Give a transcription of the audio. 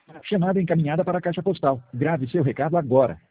Chamada encaminhada para a caixa postal. Grave seu recado agora.